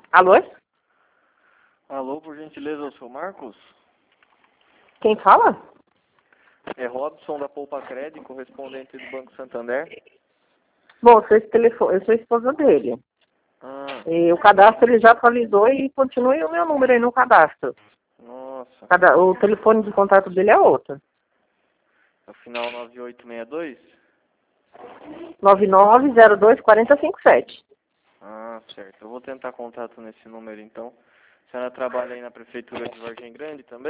Alô? Alô, por gentileza, o seu Marcos? Quem fala? É Robson da Poupa Crédito, correspondente do Banco Santander. Bom, eu sou a esposa dele. Ah, E o cadastro ele já atualizou e continua o meu número aí no cadastro. nossa. O telefone de contato dele é outro. É o final 9862? 99024057. Ah, certo. Eu vou tentar contato nesse número então. A senhora trabalha aí na Prefeitura de Vargem Grande também?